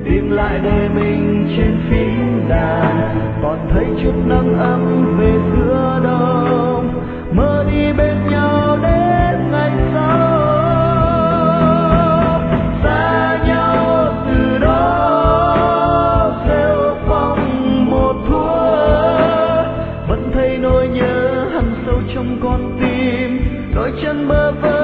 tìm lại đời mình trên phím đàn, còn thấy chút nắng ấm về giữa đông, mơ đi bên nhau đến ngày sau. Xa nhau từ đó rêu phong một thuở, vẫn thấy nỗi nhớ hằn sâu trong con tim, đôi chân bơ vơ